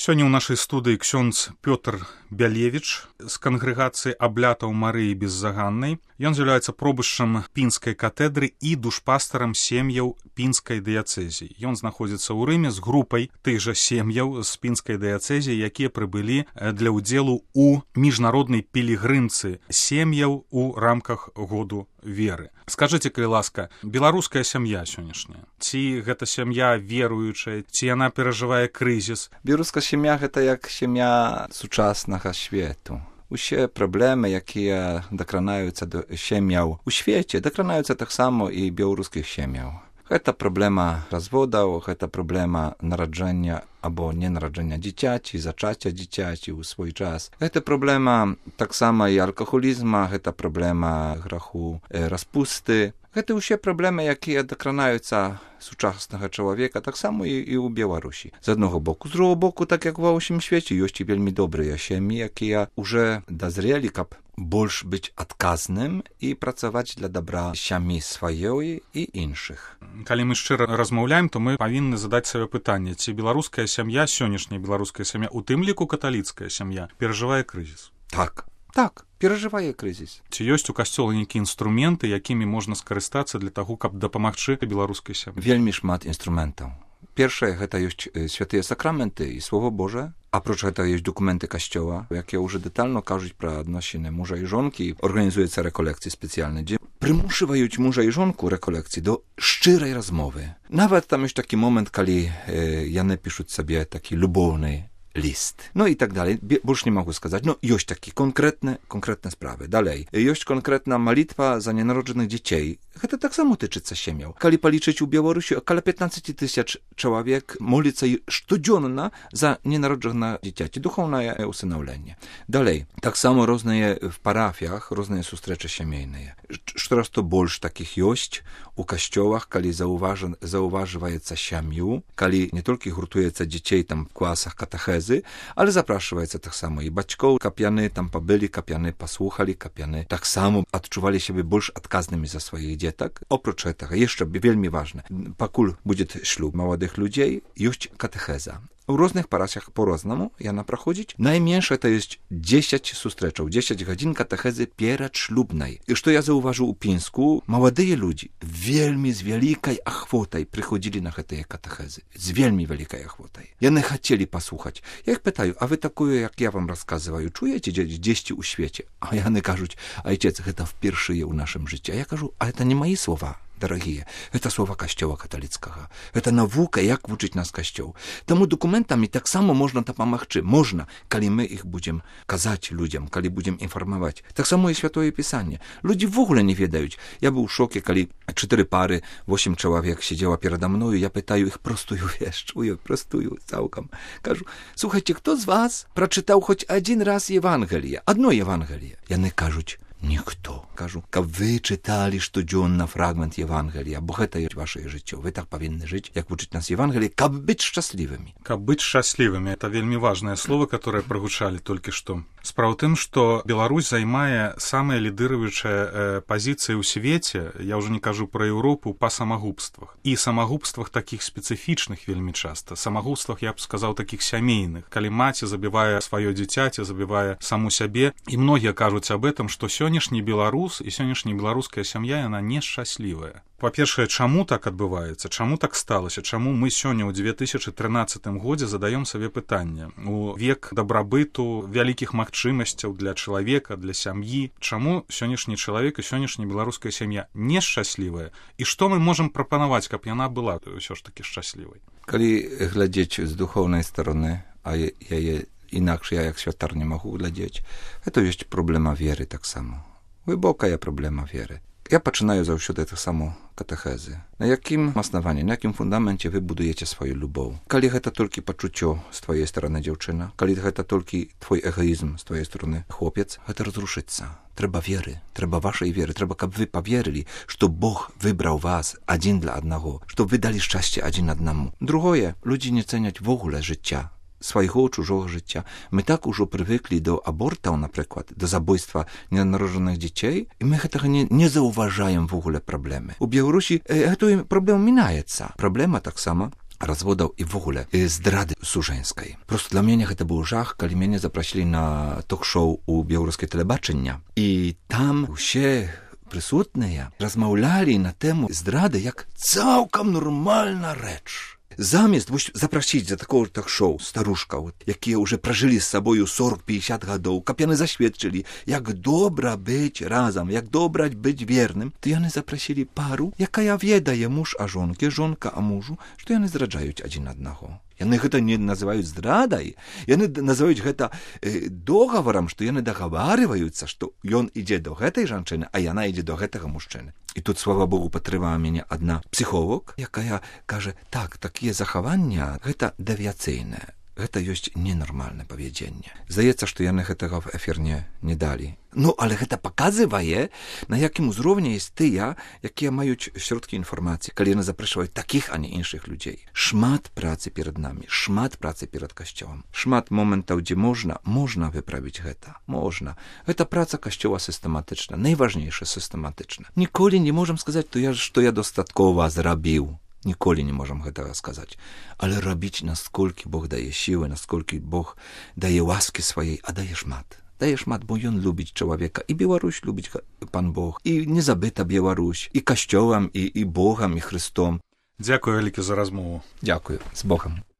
Сёння ў нашай студыі ксёндз Пётр Бялевіч з кангрэгацыі аблятаў Марыі Беззаганнай. Ён з'яўляецца пробышчам пінскай катедры і душпастарам сем'яў пінскай дыяцэзіі. Ён знаходзіцца ў Рыме з групай тых жа сем'яў з пінскай дыяцэзіі, якія прыбылі для ўдзелу ў міжнароднай пілігрымцы сем'яў у рамках году веры. Скажыце, калі ласка, беларуская сям'я сённяшняя, ці гэта сям'я веруючая, ці яна перажывае крызіс? Беларуская сям'я гэта як сям'я сучаснага свету. Усе праблемы, якія дакранаюцца да сем'яў у свеце, дакранаюцца таксама і беларускіх сем'яў. Гэта праблема разводаў, гэта праблема нараджання або ненараджання дзіцяці, зачацця дзіцяці ў свой час. Гэта праблема таксама і алкаголізма, гэта праблема граху распусты. Гэта ўсе праблемы, якія дакранаюцца сучаснага чалавека, таксама і ў Беларусі. З аднаго боку. З другого боку, так як ва ўсім свеце, ёсць і вельмі добрыя сям'і, якія ўжо дазрелі, каб больш быць адказным і працаваць для дабра сям'і сваёй і іншых. Калі мы шчыра размаўляем, то мы павінны задаць сабе пытанне, ці беларуская сям'я, сённяшняя беларуская сям'я, у тым ліку каталіцкая сям'я, перажывае крызіс? Так, перажывае крызіс. Ці ёсць у касцёла нейкія інструменты, якімі можна скарыстацца для таго, каб дапамагчы беларускай сям'і? Вельмі шмат інструментаў. Першае, гэта ёсць святыя сакраменты і Слово Божае. Апроч гэта ёсць документы касцёла, якія ўжо дэтальна кажуць пра адносіны мужа і жонкі. Арганізуюцца рэколекцыі спецыяльныя, дзе прымушваюць мужа і жонку рэколекцыі до шчырай размовы. Нават там ёсць такі момент, калі яны пішуць сабе такі любоўны list. No i tak dalej. Больш nie mogę сказать. No, jest takie konkretne sprawy. Dalej. Jest konkretna malitwa za nienarodzonych dzieci. To tak samo tyczyться семьяў. Калі палічыць у Беларусі, каля 15 тысяч чалавек моліцца штодзённа за ненароджанае дзіцяці, духоўнае усынаўленне. Далей. Так само розныя в парафіях, розныя сустрэчы сямейныя. Штораз то больш такіх ёсць у касцёлах, калі заўважваецца сям'ю, калі не толькі гуртуецца дзяцей там в класах катэхезы, але запрашваецца так само і бацькоў, каб яны там пабылі, каб яны паслухалі, каб яны так само адчувалі сябе больш адказнымі за сваіх дзетак. Oprócz tego, jeszcze wielmi ważne, pakul będzie ślub młodych ludzi, jest katecheza. W różnych parafiach po-różnemu jana prochodzić. Najmniejsze to jest 10 sustreczow, 10 godzin katechezy pieredślubnej. I co ja zauważył u Pińsku, młodzi ludzie wielmi z wielkiej achwotaj przychodzili na te katechezy. Z wielmi wielkiej achwotaj. Jany chcieli posłuchać. Ja ich pytają, a wy takoje, jak ja wam rozkazywaję, czujecie gdzieś u świecie? A jany кажуть, ojciec, to wpierwsze u naszym życiu. A ja кажу, ale to nie moje słowa. Дорогие, это слова Костёла католицкого. Это наука, як вучить нас Костёл. Тому документами так само можна допомогти. Можна, коли ми їх будемо казати людям, коли будемо інформувати. Так само і Святое Писання. Люди в ogóle не ведають. Я був в шокі, коли 4 пары, 8 чоловік сиділо передо мною, я питаю їх простую вещь, простую цілком. Кажу, слухайте, хто з вас прочитав хоч один раз Євангеліє? Одно Євангеліє. Вони кажуть, ніхто. Кажу, каб ви читали штодзённа фрагмент Євангелія, бо гэта є ваше життя. Ви так повинні жити, як вучить нас Євангеліє, каб бути щасливими. Каб бути щасливими. Это вельми важное слово, которое прогучали только что. Справа в тым, што Беларусь займае самыя лідыруючыя пазіцыі ў свеце, я ўжо не кажу пра Еўропу, па самагубствах. І самагубствах такіх спецыфічных вельмі часта. Самагубствах, я б сказаў, такіх сямейных. Калі маці забівае сваё дзіцяці, забівае саму сябе. І многія кажуць аб этом, што сённяшні беларус і сённяшняя беларуская сям'я, яна нешчаслівая. Па-першае, чаму так адбываецца? Чаму так сталася? Чаму мы сёння ў 2013 годзе задаём сабе пытанне? У век дабрабыту, вялікіх магчымасцяў для чалавека, для сям'і. Чаму сённяшні чалавек і сённяшняя беларуская сям'я нешчаслівая? І што мы можам прапанаваць, каб яна была ўсё ж такі шчаслівай? Калі глядзець з духоўнай стороны, а яе інакш я як святар не магу глядзець, гэта ёсць праблема веры так само. Глибокая праблема веры. Ja zaczynaję zawsze tak samo katechezy. Na jakim основании, na jakim fundamencie wy budujecie swoją любов? Kali to tylko poczucie z twojej strony dziewczyna, kali to tylko twój egoizm z twojej strony chłopiec, to rozruszyться. Trzeba wiery, trzeba waszej wiery, trzeba, aby wy powierzyli, że Bóg wybrał was один dla одного, że wy dali szczęście один одному. Drugie, ludzie nie ceniać w ogóle życia. Swojego czужого życia. My tak już przywykli do abortów, na przykład, do zabójstwa nienarodzonych dzieci, i my tego nie zauważają w ogóle problemy. U Białorusi to problem minается. Problema tak samo, разводаў і в огуле здрады сужэнскай. Просто для мяне гэта быў жах, калі мяне запрасілі на ток-шоу у беларускае тэлебачання, і там усе прысутныя размаўлялі на тэму здрады як цалкам нармальна рэч. Замест запрасіць за такого ток-шоу старушкаў, якія ўжо пражылі з сабою 40-50 гадоў, каб яны засведчылі, як добра быць разам, як добра быць верным, то яны запрасілі пару, якая ведае муж а жонкі, жонка а мужу, што яны здраджаюць адзін аднаго. Яны гэта не называюць здрадай, яны называюць гэта договорам, што яны дагаварваюцца, што ён ідзе до гэтай жанчыны, а яна ідзе до гэтага мужчыны. І тут, слава Богу, падтрымала мяне адна псіхолог, якая кажа, так, такія захавання, гэта дэвіяцыйнае. Гэта ёсць ненармальнае павядзенне. Здаецца, што яны гэтага в эфір не далі. Ну, але гэта паказвае, на якім узроўні ёсць тыя, якія маюць сродкі інфармацыі, калі яны запрашваюць такіх, а не іншых людзей. Шмат працы перад намі, шмат працы перад касцёлам. Шмат момантаў, дзе можна выправіць гэта. Можна. Гэта праца касцёла сістэматычна, найважнейшая сістэматычна. Ніколі не можам сказаць, што я дастаткова зрабіў. Ніколі не можам гэтага сказаць. Але рабіць, насколькі Бог дае сілы, насколькі Бог дае ласкі сваей, а дае шмат. Дае шмат, бо ён любіць чалавека. І Беларусь любіць Пан Бог. І не забыта Беларусь. І касцёлам, і Богам, і Христом. Дзякую вялікі за размову. Дзякую. З Богам.